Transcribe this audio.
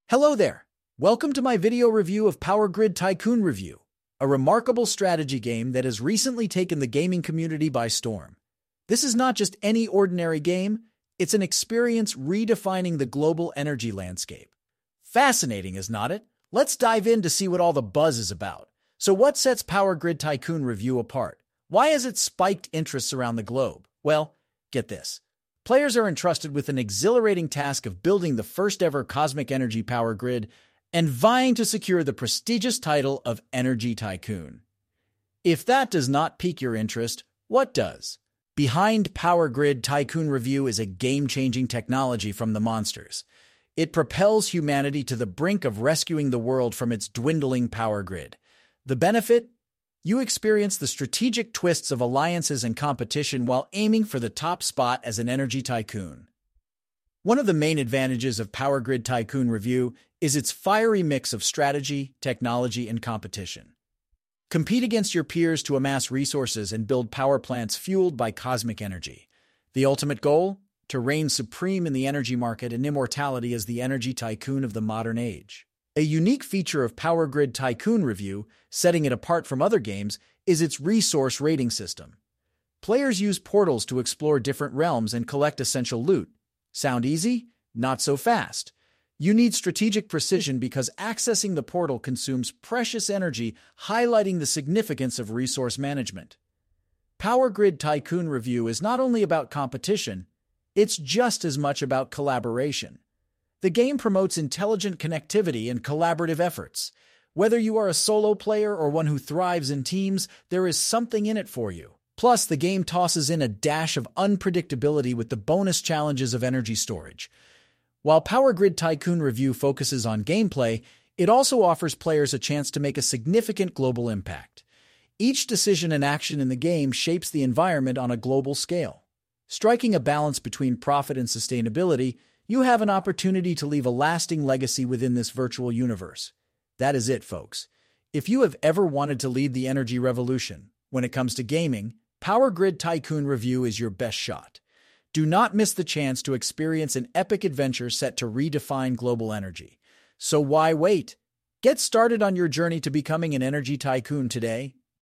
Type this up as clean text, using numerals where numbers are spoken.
Hello there! Welcome to my video review of Power Grid Tycoon Review, a remarkable strategy game that has recently taken the gaming community by storm. This is not just any ordinary game, it's an experience redefining the global energy landscape. Fascinating, is not it? Let's dive in to see what all the buzz is about. So what sets Power Grid Tycoon Review apart? Why has it spiked interests around the globe? Well, get this. Players are entrusted with an exhilarating task of building the first-ever cosmic energy power grid and vying to secure the prestigious title of Energy Tycoon. If that does not pique your interest, what does? Behind Power Grid Tycoon Review is a game-changing technology from the monsters. It propels humanity to the brink of rescuing the world from its dwindling power grid. The benefit? You experience the strategic twists of alliances and competition while aiming for the top spot as an energy tycoon. One of the main advantages of Power Grid Tycoon Review is its fiery mix of strategy, technology, and competition. Compete against your peers to amass resources and build power plants fueled by cosmic energy. The ultimate goal? To reign supreme in the energy market and immortality as the energy tycoon of the modern age. A unique feature of Power Grid Tycoon Review, setting it apart from other games, is its resource rating system. Players use portals to explore different realms and collect essential loot. Sound easy? Not so fast. You need strategic precision because accessing the portal consumes precious energy, highlighting the significance of resource management. Power Grid Tycoon Review is not only about competition, it's just as much about collaboration. The game promotes intelligent connectivity and collaborative efforts. Whether you are a solo player or one who thrives in teams, there is something in it for you. Plus, the game tosses in a dash of unpredictability with the bonus challenges of energy storage. While Power Grid Tycoon Review focuses on gameplay, it also offers players a chance to make a significant global impact. Each decision and action in the game shapes the environment on a global scale. Striking a balance between profit and sustainability, you have an opportunity to leave a lasting legacy within this virtual universe. That is it, folks. If you have ever wanted to lead the energy revolution, when it comes to gaming, Power Grid Tycoon Review is your best shot. Do not miss the chance to experience an epic adventure set to redefine global energy. So why wait? Get started on your journey to becoming an energy tycoon today.